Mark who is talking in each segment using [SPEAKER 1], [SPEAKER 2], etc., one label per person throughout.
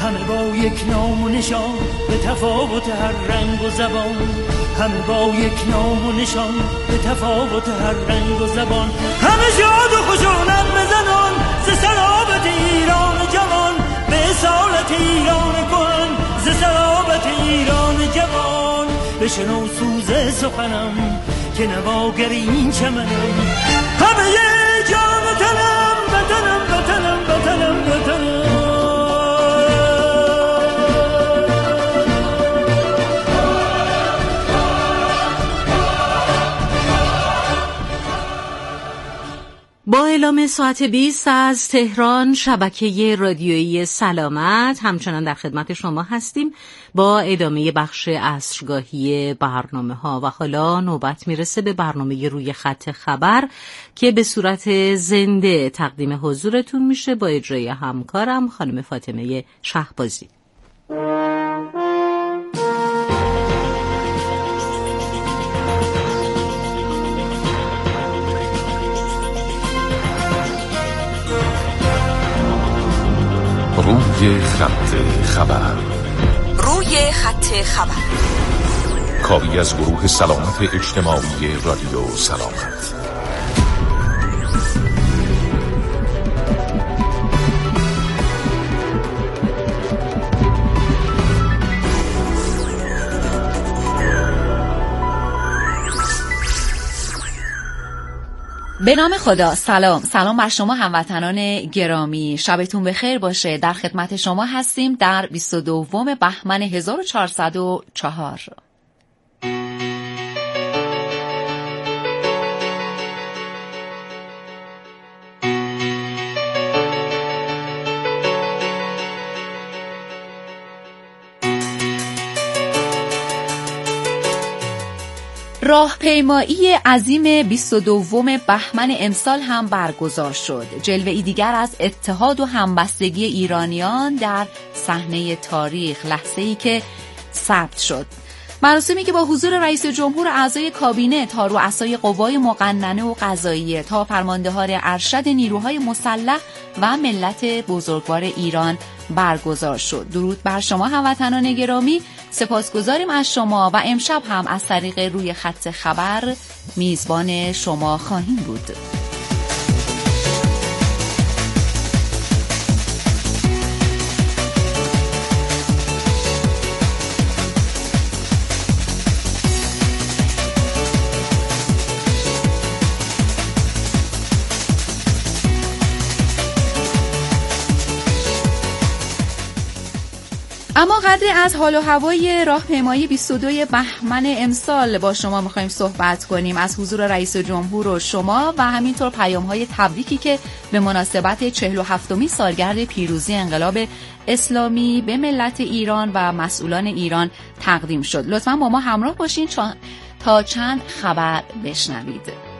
[SPEAKER 1] همه با یک نام و نشان به تفاوت هر رنگ و زبان، همه با یک نام و نشان به تفاوت هر رنگ و زبان، همه شاد و خشونت بزنان ز سرابت ایران جوان، به اصالت ایران کهن ز سرابت ایران جوان. بشنو سوز سخنم که نواگر این چمنم، همه جان و تنم وطنم وطنم وطنم وطنم.
[SPEAKER 2] با اعلام ساعت 20 از تهران، شبکه رادیویی سلامت همچنان در خدمت شما هستیم با ادامه بخش عصرگاهی برنامه‌ها و حالا نوبت میرسه به برنامه روی خط خبر که به صورت زنده تقدیم حضورتون میشه با اجرای همکارم خانم فاطمه شهبازی.
[SPEAKER 3] روی خط خبر.
[SPEAKER 4] روی خط خبر،
[SPEAKER 3] کاری از گروه سلامت اجتماعی رادیو سلامت.
[SPEAKER 4] به نام خدا. سلام بر شما هموطنان گرامی، شبتون بخیر باشه. در خدمت شما هستیم در 22 بهمن 1404. راهپیمایی عظیم 22 بهمن امسال هم برگزار شد. جلوه‌ای دیگر از اتحاد و همبستگی ایرانیان در صحنه تاریخ، لحظه‌ای که ثبت شد. مراسمی که با حضور رئیس جمهور، اعضای کابینه تا رؤسای قوای مقننه و قضاییه تا فرماندهان ارشد نیروهای مسلح و ملت بزرگوار ایران برگزار شد. درود بر شما هموطنان گرامی، سپاسگزاریم از شما و امشب هم از طریق روی خط خبر میزبان شما خواهیم بود. اما قدری از حال و هوای راهپیمایی 22 بهمن امسال با شما می‌خوایم صحبت کنیم، از حضور رئیس جمهور و شما و همینطور پیام‌های تبریکی که به مناسبت 47مین سالگرد پیروزی انقلاب اسلامی به ملت ایران و مسئولان ایران تقدیم شد. لطفاً با ما همراه باشین تا چند خبر بشنوید.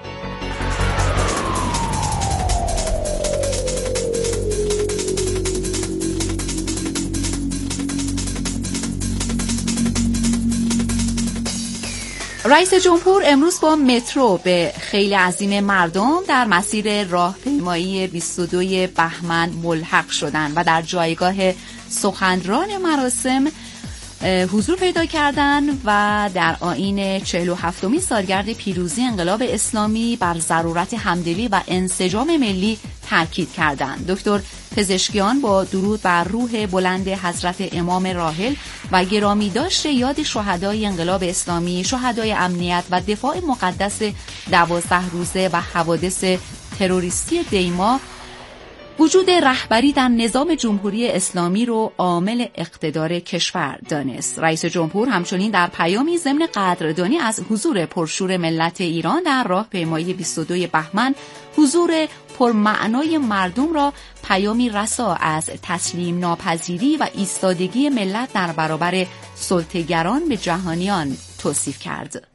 [SPEAKER 4] رئیس جمهور امروز با مترو به خیل عظیم مردم در مسیر راهپیمایی 22 بهمن ملحق شدند و در جایگاه سخنران مراسم حضور پیدا کردند و در آیین 47مین سالگرد پیروزی انقلاب اسلامی بر ضرورت همدلی و انسجام ملی تاکید کردند. دکتر پزشکیان با درود بر روح بلند حضرت امام راحل و گرامی داشت یاد شهدای انقلاب اسلامی، شهدای امنیت و دفاع مقدس 12 روزه و حوادث تروریستی دیما، وجود رهبری در نظام جمهوری اسلامی رو عامل اقتدار کشور دانست. رئیس جمهور همچنین در پیامی ضمن قدردانی از حضور پرشور ملت ایران در راهپیمایی 22 بهمن، حضور پرمعنای مردم را پیامی رسا از تسلیم ناپذیری و ایستادگی ملت در برابر سلطه‌گران به جهانیان توصیف کرد.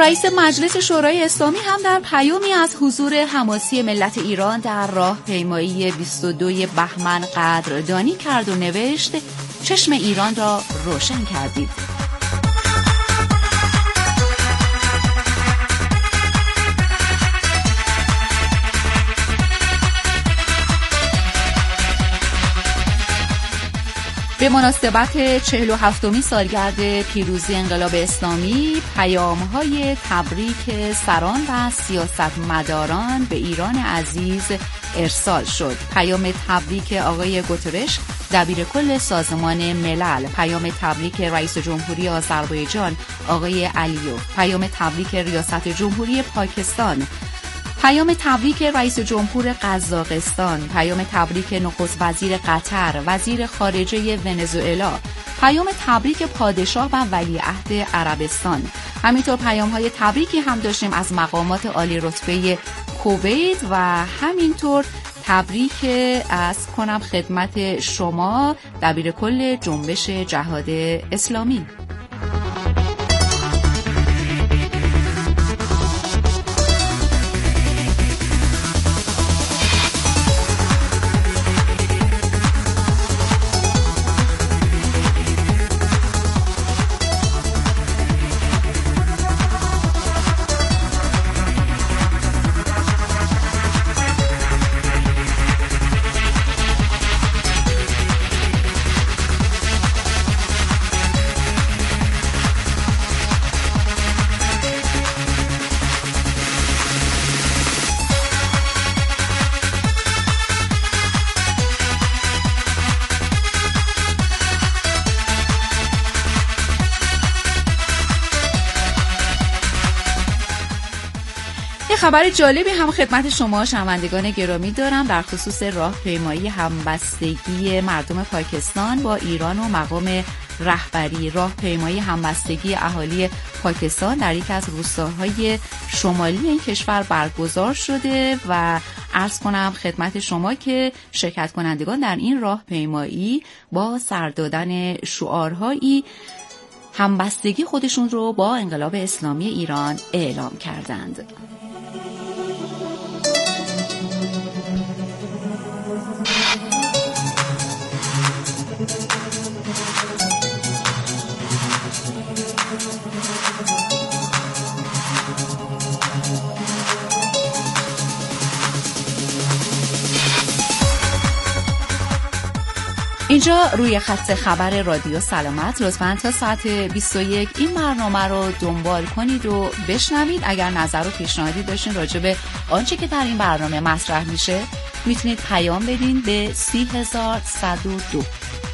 [SPEAKER 4] رئیس مجلس شورای اسلامی هم در پیامی از حضور حماسی ملت ایران در راهپیمایی 22 بهمن قدردانی کرد و نوشت: چشم ایران را روشن کردید. به مناسبت 47مین سالگرد پیروزی انقلاب اسلامی، پیام‌های تبریک سران و سیاستمداران به ایران عزیز ارسال شد. پیام تبریک آقای گوترش، دبیر کل سازمان ملل، پیام تبریک رئیس جمهوری آذربایجان آقای علیوف، پیام تبریک ریاست جمهوری پاکستان، پیام تبریک رئیس جمهور قزاقستان، پیام تبریک نخست وزیر قطر، وزیر خارجه ونزوئلا، پیام تبریک پادشاه و ولیعهد عربستان. همینطور پیام‌های تبریکی هم داشتیم از مقامات عالی رتبه کویت و همینطور تبریک از کنم خدمت شما دبیر کل جنبش جهاد اسلامی. خبر جالبی هم خدمت شما شنوندگان گرامی دارم در خصوص راهپیمایی همبستگی مردم پاکستان با ایران و مقام رهبری. راهپیمایی همبستگی اهالی پاکستان در یک از روستاهای شمالی این کشور برگزار شده و عرض کنم خدمت شما که شرکت کنندگان در این راهپیمایی با سر دادن شعارهایی همبستگی خودشون رو با انقلاب اسلامی ایران اعلام کردند. اینجا روی خط خبر رادیو سلامت. لطفاً تا ساعت 21 این برنامه رو دنبال کنید و بشنوید. اگر نظر و پیشنهادی داشتین راجع به آنچه که در این برنامه مطرح میشه میتونید پیام بدین به 30102.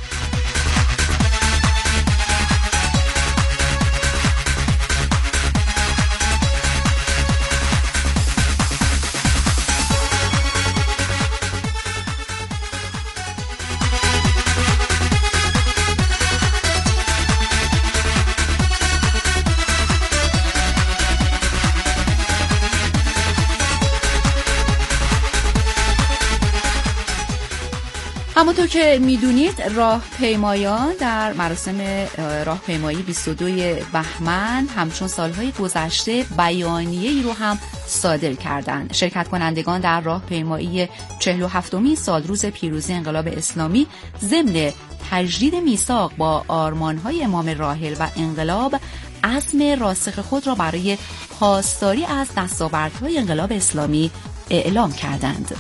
[SPEAKER 4] همونطور که میدونید راهپیمایان در مراسم راهپیمایی 22 بهمن همچون سالهای گذشته بیانیه‌ای رو هم صادر کردند. شرکت کنندگان در راهپیمایی 47مین سالروز پیروزی انقلاب اسلامی ضمن تجدید میثاق با آرمان‌های امام راحل و انقلاب عزم راسخ خود را برای پاسداری از دستاوردهای انقلاب اسلامی اعلام کردند.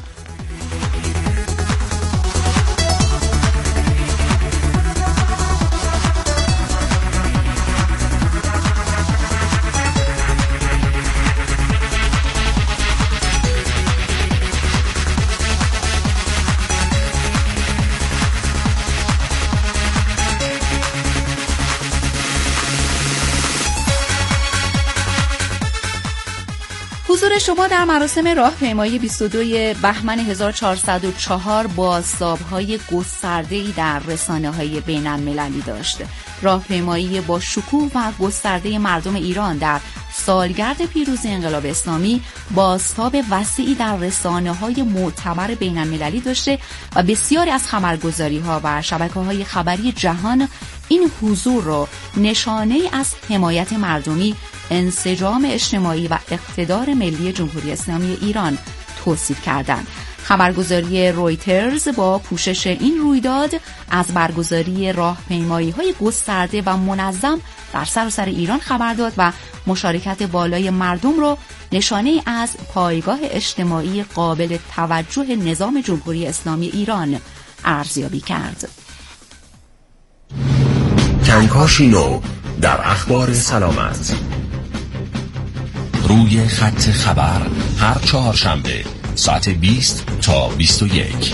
[SPEAKER 4] حضور شما در مراسم راهپیمایی 22 بهمن 1404 بازتاب‌های گسترده‌ای در رسانه‌های بین‌المللی داشت. راهپیمایی با شکوه و گسترده مردم ایران در سالگرد پیروزی انقلاب اسلامی بازتاب وسیعی در رسانه‌های معتبر بین‌المللی داشته و بسیاری از خبرگزاری‌ها و شبکه‌های خبری جهان این حضور رو نشانه از حمایت مردمی، انسجام اجتماعی و اقتدار ملی جمهوری اسلامی ایران توصیف کردند. خبرگزاری رویترز با پوشش این رویداد از برگزاری راهپیمایی‌های گسترده و منظم در سراسر ایران خبر داد و مشارکت بالای مردم را نشانه از پایگاه اجتماعی قابل توجه نظام جمهوری اسلامی ایران ارزیابی کرد.
[SPEAKER 5] کنکاشی نو در اخبار سلامت. روی خط خبر هر چهارشنبه ساعت 20 تا 21.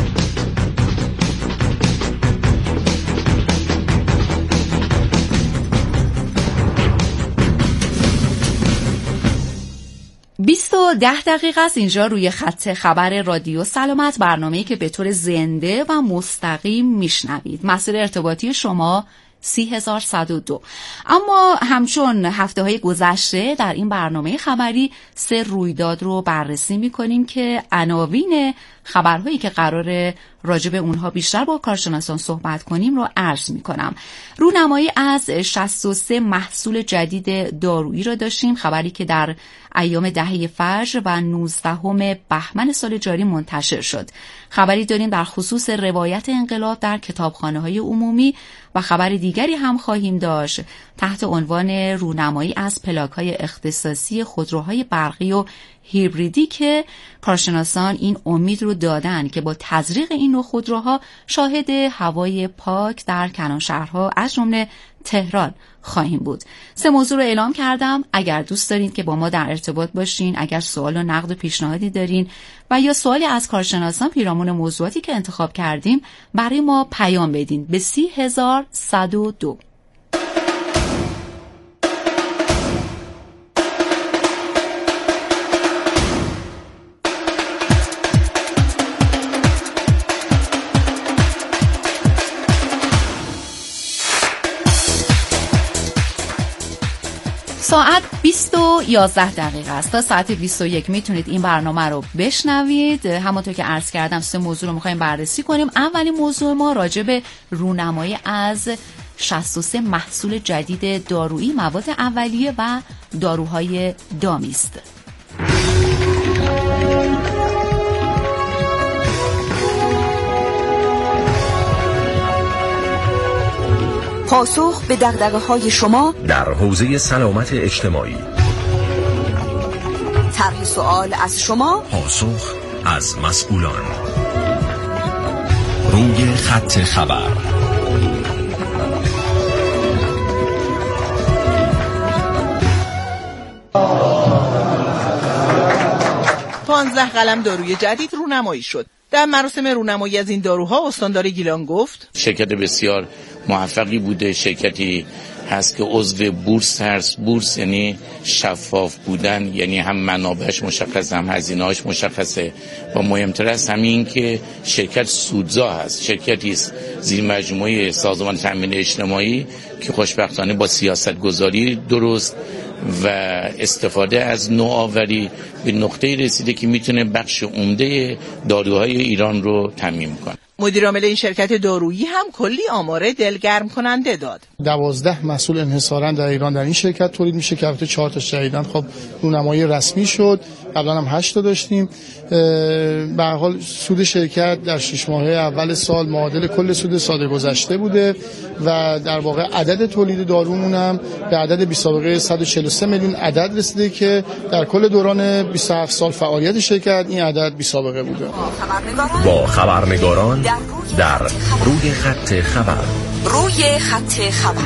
[SPEAKER 4] بیست و 10 دقیقه است اینجا روی خط خبر رادیو سلامت، برنامه‌ای که به طور زنده و مستقیم میشنوید. مسئله ارتباطی شما 30102. اما همچون هفته‌های گذشته در این برنامه خبری 3 رویداد رو بررسی می‌کنیم که عناوین خبرهایی که قراره راجع به اونها بیشتر با کارشناسان صحبت کنیم رو عرض می‌کنم. رونمایی از 63 محصول جدید دارویی رو داشتیم، خبری که در ایام دهه فجر و 19 بهمن سال جاری منتشر شد. خبری داریم در خصوص روایت انقلاب در کتابخانه‌های عمومی و خبر دیگری هم خواهیم داشت تحت عنوان رونمایی از پلاک‌های اختصاصی خودروهای برقی و هیبریدی که کارشناسان این امید رو دادن که با تزریق این نوع خودروها شاهد هوای پاک در کلان شهرها از جمله تهران خواهیم بود. 3 موضوع رو اعلام کردم. اگر دوست دارین که با ما در ارتباط باشین، اگر سوال و نقد و پیشنهادی دارین و یا سوالی از کارشناسان پیرامون موضوعاتی که انتخاب کردیم، برای ما پیام بدین به 30102. ساعت 20:11 است. تا ساعت 21 میتونید این برنامه رو بشنوید. همونطور که عرض کردم 3 موضوع رو میخوایم بررسی کنیم. اولین موضوع ما راجع به رونمایی از 63 محصول جدید دارویی، مواد اولیه و داروهای دامی است.
[SPEAKER 6] پاسخ به دغدغه‌های شما
[SPEAKER 5] در حوزه سلامت اجتماعی.
[SPEAKER 6] طرح سوال از شما،
[SPEAKER 5] پاسخ از مسئولان. روی خط خبر.
[SPEAKER 7] پانزده قلم داروی جدید رونمایی شد. در مراسم رونمایی از این داروها استاندار گیلان گفت
[SPEAKER 8] شرکت بسیار موفقی بوده، شرکتی هست که عضو بورس هست. بورس یعنی شفاف بودن، یعنی هم منابعش مشخصه هم هزینه‌اش مشخصه و مهمتر از همین که شرکت سودزا هست. شرکتی است زیر مجموعه سازمان تامین اجتماعی که خوشبختانه با سیاست گذاری درست و استفاده از نوآوری به نقطه رسیده که میتونه بخش عمده داروهای ایران رو تامین کنه.
[SPEAKER 7] مدیر عامل این شرکت دارویی هم کلی آمار دلگرم کننده داد.
[SPEAKER 9] 12 محصول انحصاراً در ایران در این شرکت تولید میشه که البته 4 تا جدیداً خب رونمایی رسمی شد. قبلا هم 8 تا داشتیم. به هر حال سود شرکت در 6 ماه اول سال معادل کل سود سال گذشته بوده و در واقع عدد تولید دارومون هم به عدد بی سابقه 143 میلیون عدد رسیده که در کل دوران 27 سال فعالیت شرکت این عدد بی سابقه بوده.
[SPEAKER 5] با خبرنگاران در روی خط خبر.
[SPEAKER 6] روی خط خبر.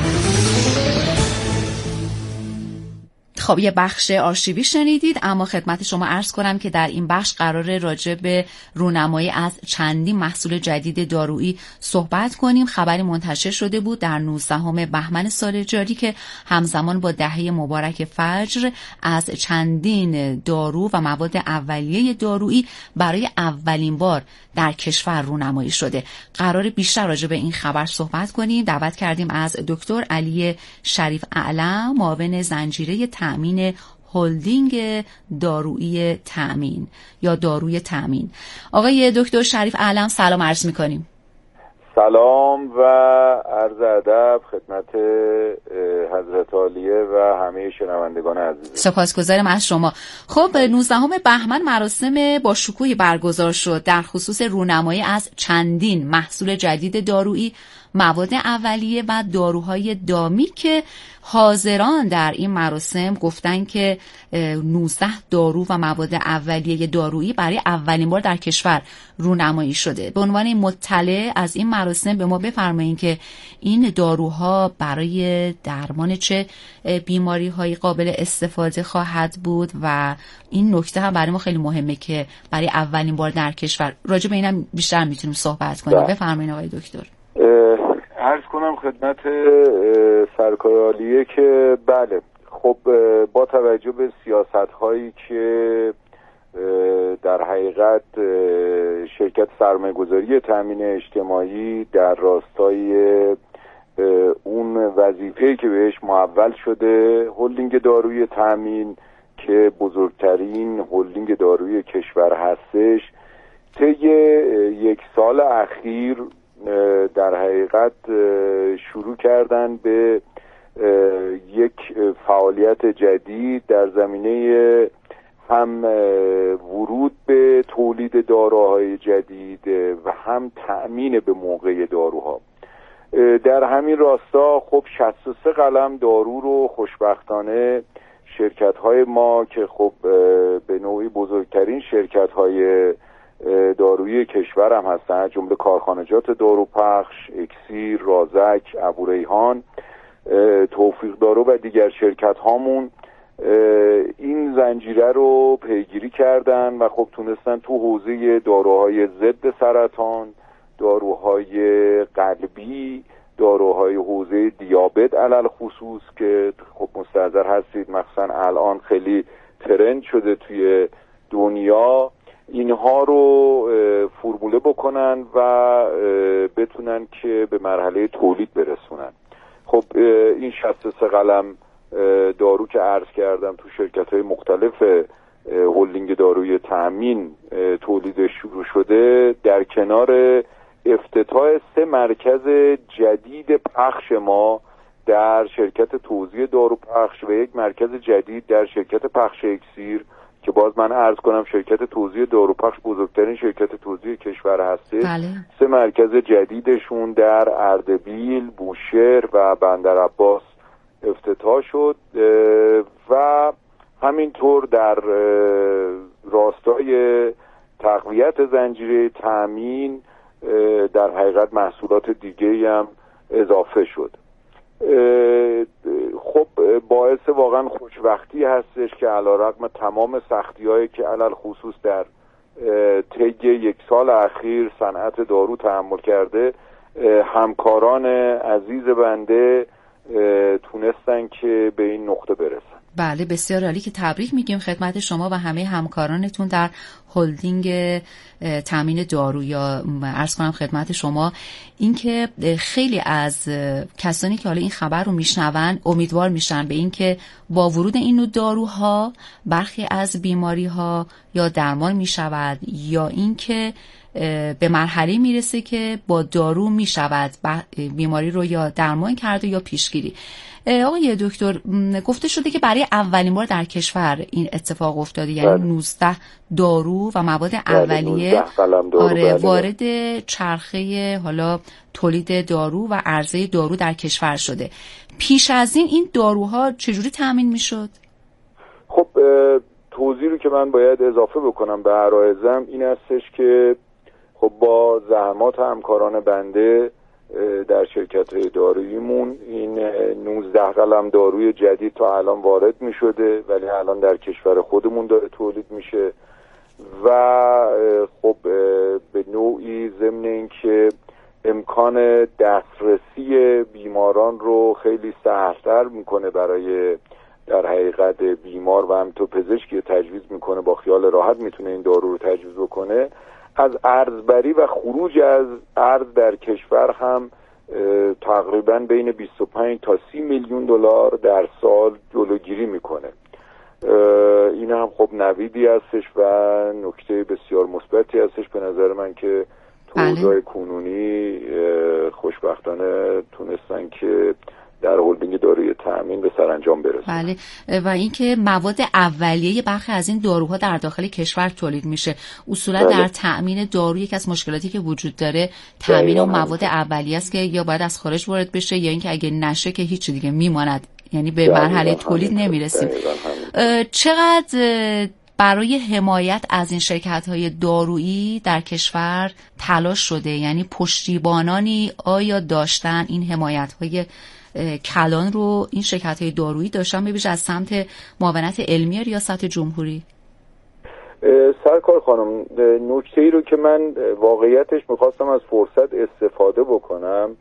[SPEAKER 4] خب یه بخش آرشیوی شنیدید، اما خدمت شما عرض کنم که در این بخش قراره راجع به رونمایی از چندین محصول جدید دارویی صحبت کنیم. خبری منتشر شده بود در 19 بهمن سال جاری که همزمان با دهه مبارک فجر از چندین دارو و مواد اولیه دارویی برای اولین بار در کشور رونمایی شده. قراره بیشتر راجع به این خبر صحبت کنیم. دعوت کردیم از دکتر علی شریف اعلم، معاون زنجیره تأمین هلدینگ دارویی تأمین یا داروی تأمین. آقای دکتر شریف اعلم سلام عرض می‌کنیم.
[SPEAKER 10] سلام و عرض ادب خدمت حضرت عالیه و همه شنوندگان عزیز.
[SPEAKER 4] سپاسگزارم از شما. خب 19 بهمن مراسم با شکوهی برگزار شد در خصوص رونمایی از چندین محصول جدید دارویی، مواد اولیه و داروهای دامی که حاضران در این مراسم گفتن که 19 دارو و مواد اولیه دارویی برای اولین بار در کشور رونمایی شده. به عنوان مطلع از این مراسم به ما بفرمایید که این داروها برای درمان چه بیماری‌های قابل استفاده خواهد بود و این نکته هم برای ما خیلی مهمه که برای اولین بار در کشور راجع به اینم بیشتر میتونیم صحبت کنیم. بفرمایید آقای دکتر.
[SPEAKER 10] عرض کنم خدمت سرکار عالیه که بله، خب با توجه به سیاست هایی که در حقیقت شرکت سرمایه‌گذاری تامین اجتماعی در راستای اون وظیفه‌ای که بهش محول شده، هلدینگ دارویی تامین که بزرگترین هلدینگ دارویی کشور هستش، طی یک سال اخیر در حقیقت شروع کردن به یک فعالیت جدید در زمینه هم ورود به تولید داروهای جدید و هم تأمین به موقع داروها. در همین راستا خب 63 قلم دارو رو خوشبختانه شرکت‌های ما که خب به نوعی بزرگترین شرکت‌های دارویی کشور هم هستن، جمله کارخانجات داروپخش، اکسیر، رازک، ابوریحان، توفیق دارو و دیگر شرکت هامون این زنجیره رو پیگیری کردن و خب تونستن تو حوزه داروهای ضد سرطان، داروهای قلبی، داروهای حوزه دیابت علل خصوص که خب مستحضر هستید مثلا الان خیلی ترند شده توی دنیا، اینها رو فرموله بکنن و بتونن که به مرحله تولید برسونن. خب این 63 قلم دارو که عرض کردم تو شرکت‌های مختلف هلدینگ دارویی تامین تولید شروع شده، در کنار افتتاح 3 مرکز جدید پخش ما در شرکت توزیع داروپخش و یک مرکز جدید در شرکت پخش اکسیر که باز من عرض کنم شرکت توزیع داروپخش بزرگترین شرکت توزیع کشور هسته.
[SPEAKER 4] بله.
[SPEAKER 10] 3 مرکز جدیدشون در اردبیل، بوشهر و بندرعباس افتتاح شد و همینطور در راستای تقویت زنجیره تامین در حقیقت محصولات دیگه هم اضافه شد. خب باعث واقعا خوشبختی هستش که علیرغم تمام سختی‌هایی که علل خصوص در طی یک سال اخیر صنعت دارو تحمل کرده، همکاران عزیز بنده تونستن که به این نقطه برسن.
[SPEAKER 4] بله بسیار عالی، که تبریک میگیم خدمت شما و همه همکارانتون در هلدینگ تامین دارو. یا عرض کنم خدمت شما اینکه خیلی از کسانی که حالا این خبر رو میشنون امیدوار میشن به اینکه با ورود این نوع داروها برخی از بیماری ها یا درمان میشود یا اینکه به مرحله میرسه که با دارو میشود بیماری رو یا درمان کرده یا پیشگیری. آقای دکتر گفته شده که برای اولین بار در کشور این اتفاق افتاده، یعنی 19 دارو و مواد اولیه وارد چرخه حالا تولید دارو و عرضه دارو در کشور شده. پیش از این داروها چجوری تامین میشد؟
[SPEAKER 10] خب توضیحی رو که من باید اضافه بکنم به عرایزم این هستش که خب با زحمات همکاران بنده در شرکت‌های داروییمون این 19 قلم داروی جدید تا الان وارد می شده، ولی الان در کشور خودمون داره تولید میشه و خب به نوعی ضمن اینکه امکان دسترسی بیماران رو خیلی سهل‌تر میکنه برای در حقیقت بیمار و همینطور پزشکی تجویز میکنه، با خیال راحت میتونه این دارو رو تجویز بکنه. از ارزبری و خروج از ارز در کشور هم تقریبا بین 25 تا 30 میلیون دلار در سال جلوگیری میکنه. این هم خب نویدی هستش و نکته بسیار مثبتی هستش به نظر من که تو اوضاع کنونی خوشبختانه تونستن که در هلدینگ داروی تأمین به سرانجام برسن.
[SPEAKER 4] بله. و اینکه مواد اولیه برخی از این داروها در داخل کشور تولید میشه. اصولا در تأمین دارو یکی از مشکلاتی که وجود داره تأمین اون مواد اولیه است که یا باید از خارج وارد بشه یا اینکه اگه نشه که هیچ دیگه میماند، یعنی به مرحله تولید نمیرسیم. چقدر برای حمایت از این شرکت‌های دارویی در کشور تلاش شده؟ یعنی پشتیبانانی آیا داشتن این حمایت‌های کلان رو این شرکت‌های دارویی داشتن ببیش از سمت معاونت علمی ریاست جمهوری؟
[SPEAKER 10] سرکار خانم، نکته‌ای رو که من واقعیتش میخواستم از فرصت استفاده بکنم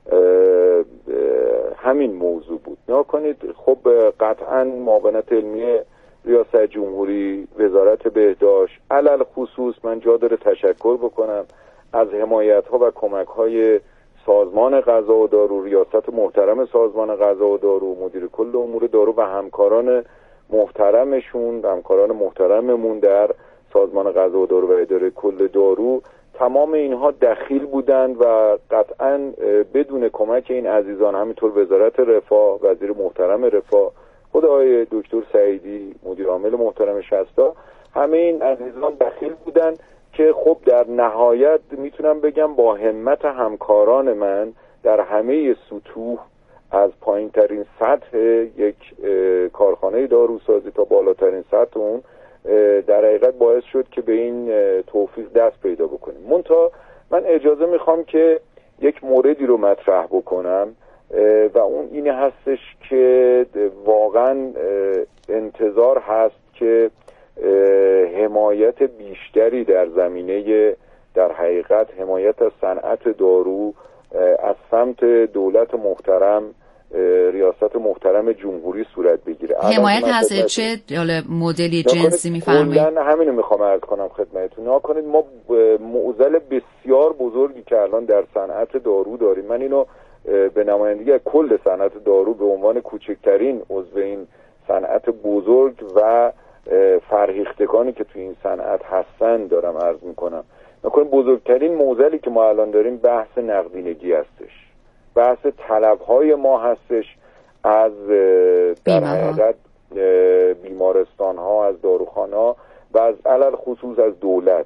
[SPEAKER 10] همین موضوع بود. نکنید خب قطعاً معاونت علمی ریاست جمهوری، وزارت بهداشت، علل خصوص من جا داره تشکر بکنم از حمایت‌ها و کمک‌های سازمان غذا و دارو، ریاست محترم سازمان غذا و دارو، مدیر کل امور دارو و همکاران محترمشون، همکاران محترممون در سازمان غذا و دارو و اداره کل دارو. تمام اینها دخیل بودند و قطعاً بدون کمک این عزیزان، همینطور وزارت رفاه، وزیر محترم رفاه، خود آقای دکتر سعیدی، مدیر عامل محترم شستا، همه این عزیزان دخیل بودند که خب در نهایت میتونم بگم با همت همکاران من در همه سطوح از پایین ترین سطح یک کارخانه داروسازی تا بالاترین سطح اون در حقیقت باعث شد که به این توفیق دست پیدا بکنیم. منتها من اجازه میخوام که یک موردی رو مطرح بکنم و اون این هستش که واقعا انتظار هست که حمایت بیشتری در زمینه در حقیقت حمایت از صنعت دارو از سمت دولت محترم، ریاست محترم جمهوری صورت بگیره.
[SPEAKER 4] حمایت از چه مدلی جنسی میفرمایید؟
[SPEAKER 10] همینو میخوام عرض کنم خدمتتون. نکنید ما معضل بسیار بزرگی که الان در صنعت دارو داریم، من اینو به نمایندگی کل صنعت دارو به عنوان کوچکترین عضو این صنعت بزرگ و فرهیختگانی که توی این صنعت هستن دارم عرض میکنم. نکنید بزرگترین معضلی که ما الان داریم بحث نقدینگی هستش، بحث طلبهای ما هستش از در حقیقت بیمارستان ها، از داروخانه ها و از علل خصوص از دولت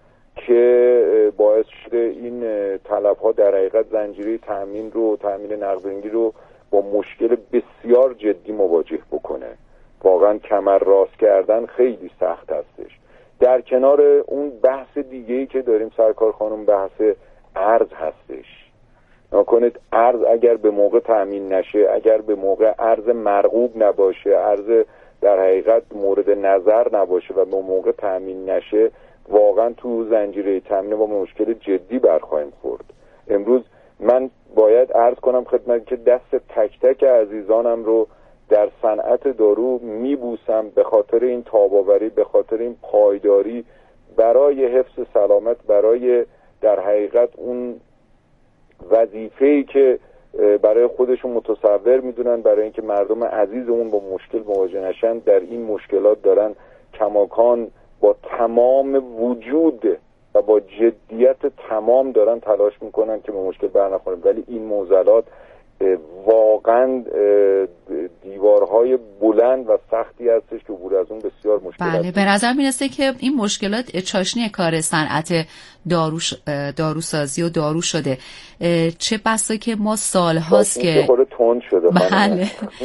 [SPEAKER 10] که باعث شده این طلبها در حقیقت زنجیره تامین نقدینگی رو با مشکل بسیار جدی مواجه بکنه. واقعا کمر راست کردن خیلی سخت هستش. در کنار اون بحث دیگه‌ای که داریم سرکار خانم، بحث ارز هستش. نکنید ارز اگر به موقع تامین نشه، اگر به موقع ارز مرغوب نباشه، ارز در حقیقت مورد نظر نباشه و به موقع تامین نشه، واقعا تو زنجیره تامین با مشکل جدی برخواهیم خورد. امروز من باید عرض کنم خدمت که دست تک تک عزیزانم رو در صنعت دارو میبوسم به خاطر این تاباوری، به خاطر این پایداری برای حفظ سلامت، برای در حقیقت اون وظیفه‌ای که برای خودشون متصور میدونن، برای اینکه مردم عزیز اون با مشکل مواجه نشن، در این مشکلات دارن کماکان با تمام وجود و با جدیت تمام دارن تلاش میکنن که به مشکل برنخوریم. ولی این معضلات واقعا دیوارهای بلند و سختی هستش که عبور از اون بسیار مشکل است.
[SPEAKER 4] بله، به نظر میرسه که این مشکلات چاشنی کار صنعت داروسازی و دارو شده. چه بسا که ما سالهاست که
[SPEAKER 10] تند شده.
[SPEAKER 4] بله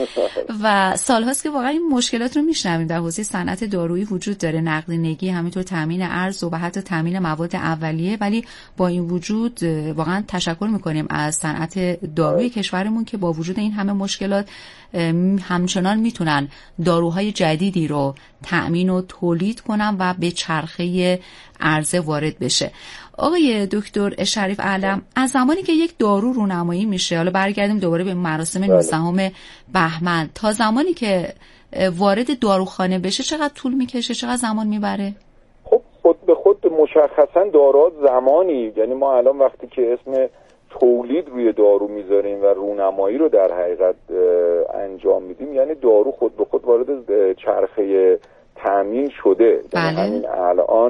[SPEAKER 4] و سالهاست که واقعا این مشکلات رو میشنویم در حوزه صنعت دارویی وجود داره، نقدینگی، همینطور تامین ارز و حتی تامین مواد اولیه. ولی با این وجود واقعا تشکر میکنیم از صنعت داروی کشورمون که با وجود این همه مشکلات همچنان میتونن داروهای جدیدی رو تأمین و تولید کنن و به چرخه عرضه وارد بشه. آقای دکتر شریف علم، از زمانی که یک دارو رونمایی میشه، حالا برگردیم دوباره به مراسم 19 بهمن، تا زمانی که وارد داروخانه بشه چقدر طول میکشه، چقدر زمان میبره؟
[SPEAKER 10] خب خود به خود مشخصا داروها زمانی، یعنی ما الان وقتی که اسم تولید روی دارو میذاریم و رونمایی رو در حقیقت انجام میدیم، یعنی دارو خود به خود وارد چرخه تامین شده.
[SPEAKER 4] بله.
[SPEAKER 10] یعنی همین الان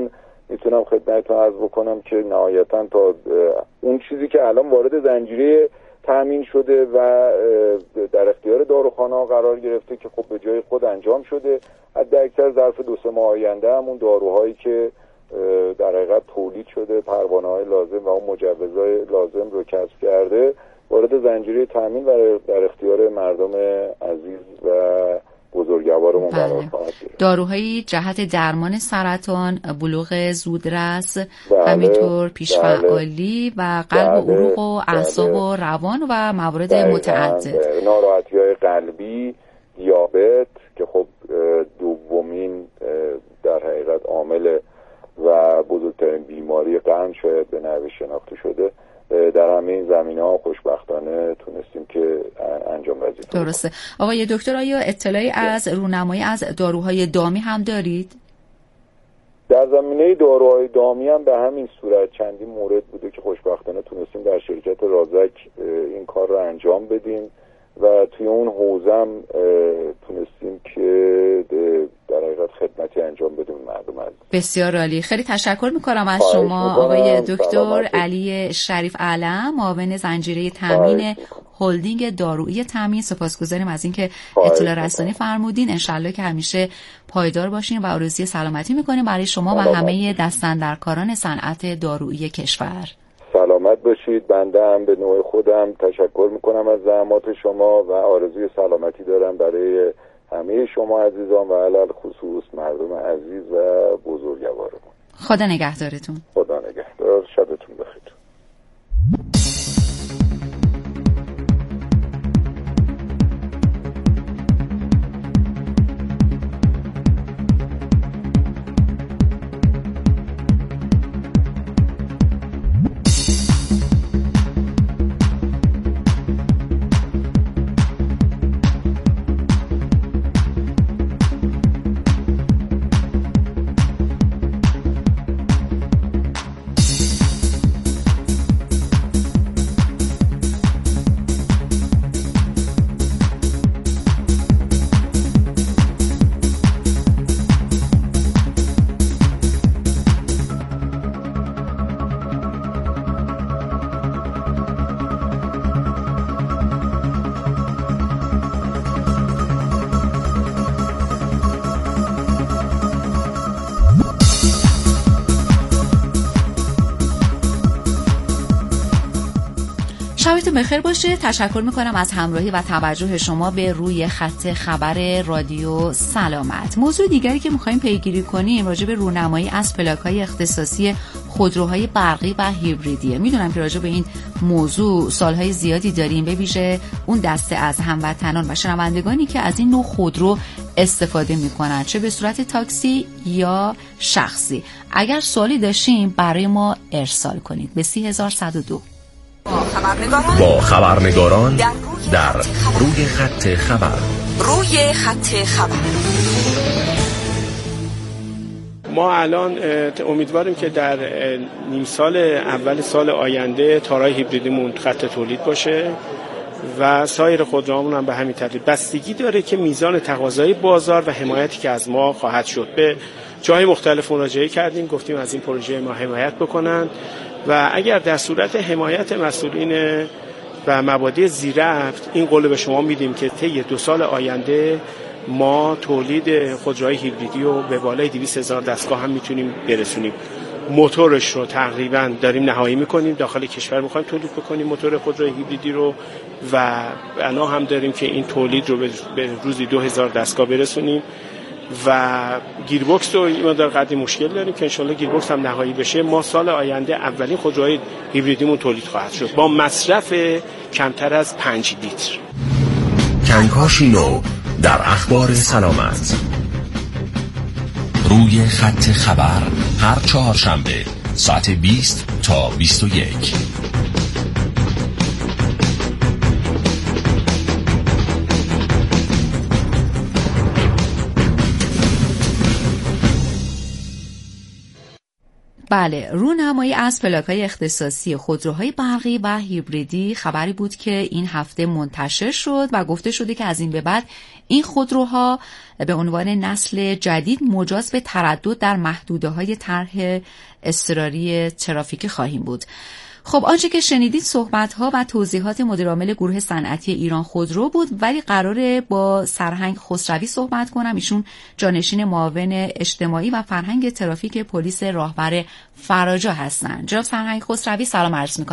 [SPEAKER 10] میتونم خدمتتون عرض بکنم که نهایتاً تا اون چیزی که الان وارد زنجیره تامین شده و در اختیار داروخانه‌ها قرار گرفته که خب به جای خود انجام شده، حداکثر ظرف 2-3 ماه آینده همون داروهایی که در حقیقت تولید شده، پروانه‌های لازم و اون مجوزهای لازم رو کسب کرده، وارد زنجیره تامین و در اختیار مردم عزیز و بزرگوارمون قرار خواهد گرفت.
[SPEAKER 4] داروهای جهت درمان سرطان، بلوغ زودرس، همینطور پیشفعالی و قلب و عروق و اعصاب و روان و موارد متعدد،
[SPEAKER 10] ناراحتی‌های قلبی، دیابت که خب دومین در حقیقت عامل و بزرگترین بیماری قند شاید به نحوی شناخته شده، در همه این زمینه‌ها خوشبختانه تونستیم که انجام بدیم.
[SPEAKER 4] درسته. آقای دکتر، آیا اطلاعی از رونمایی از داروهای دامی هم دارید؟
[SPEAKER 10] در زمینه داروهای دامی هم به همین صورت چندین مورد بوده که خوشبختانه تونستیم در شرکت رازک این کار رو انجام بدیم و توی اون حوزم تونستیم که در حقیقت خدمتی انجام بدیم مردم عزیز.
[SPEAKER 4] بسیار عالی. خیلی تشکر میکنم از شما آقای دکتر علی شریف علم، معاون زنجیره تامین هلدینگ دارویی تامین. سپاسگزاریم از اینکه اطلاع رسانی فرمودین. انشالله که همیشه پایدار باشین و آرزوی سلامتی میکنیم برای شما و همه دستاندرکاران صنعت دارویی کشور.
[SPEAKER 10] سلامت باشید. بنده هم به نوع خودم تشکر میکنم از زحمات شما و آرزوی سلامتی دارم برای همه شما عزیزان و علل خصوص مردم عزیز و بزرگوارمون.
[SPEAKER 4] خدا نگهدارتون.
[SPEAKER 10] خدا نگهدار. شبتون بخیر.
[SPEAKER 4] شبتون بخیر باشه. تشکر میکنم از همراهی و توجه شما به روی خط خبر رادیو سلامت. موضوع دیگری که میخوایم پیگیری کنیم راجع به رونمایی از پلاک‌های اختصاصی خودروهای برقی و هیبریدیه. میدونم که راجع به این موضوع سالهای زیادی داریم، به ویژه اون دسته از هموطنان و شنوندگانی که از این نوع خودرو استفاده میکنن، چه به صورت تاکسی یا شخصی. اگر سوالی داشتیم برای ما ارسال کنید به 30102.
[SPEAKER 5] با خبرنگاران در روی خط خبر.
[SPEAKER 6] روی خط خبر.
[SPEAKER 11] ما الان امیدواریم که در نیم سال اول سال آینده تارای هیبریدیمون خط تولید باشه و سایر خودروامون هم به همین ترتیب. بستگی داره که میزان تقاضای بازار و حمایتی که از ما خواهد شد. به جای مختلف مراجعه کردیم، گفتیم از این پروژه ما حمایت بکنن و اگر در صورت حمایت مسئولین و مبادی زیرربط این قول به شما میدیم که طی 2 سال آینده ما تولید خودروهای هیبریدی رو به بالای 200,000 دستگاه هم میتونیم برسونیم. موتورش رو تقریبا داریم نهایی میکنیم، داخل کشور میخوایم تولید بکنیم موتور خودروی هیبریدی رو و بنا هم داریم که این تولید رو به روزی 2,000 دستگاه برسونیم و گیربکس رو این مقدار قدری مشکل داریم که انشالله گیربکس هم نهایی بشه. ما سال آینده اولین خودروهای هیبریدیمون تولید خواهد شد با مصرف کمتر از 5 لیتر.
[SPEAKER 5] کنکاشی نو در اخبار سلامت. روی خط خبر هر چهارشنبه ساعت 20 تا 21.
[SPEAKER 4] بله، رونمایی از پلاک‌های اختصاصی خودروهای برقی و هیبریدی خبری بود که این هفته منتشر شد و گفته شده که از این به بعد این خودروها به عنوان نسل جدید مجاز به تردد در محدوده‌های طرح اضطراری ترافیکی خواهیم بود. خب آنچه که شنیدید صحبت‌ها و توضیحات مدیرعامل گروه صنعتی ایران خودرو بود، ولی قراره با سرهنگ خسروی صحبت کنم. ایشون جانشین معاون اجتماعی و فرهنگ ترافیک پلیس راهور فراجا هستند. جناب سرهنگ خسروی سلام عرض می‌کنم.